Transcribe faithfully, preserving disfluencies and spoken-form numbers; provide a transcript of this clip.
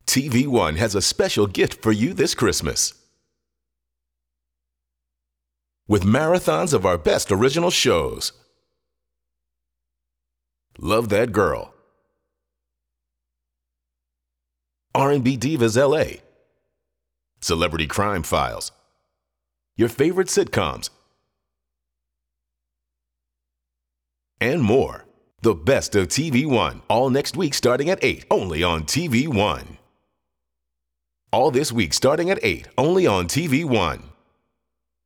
T V One has a special gift for you this Christmas. With marathons of our best original shows. Love That Girl, R and B Divas L A, Celebrity Crime Files, your favorite sitcoms, and more. The best of T V One, all next week starting at eight, only on T V One. All this week starting at eight, only on T V One.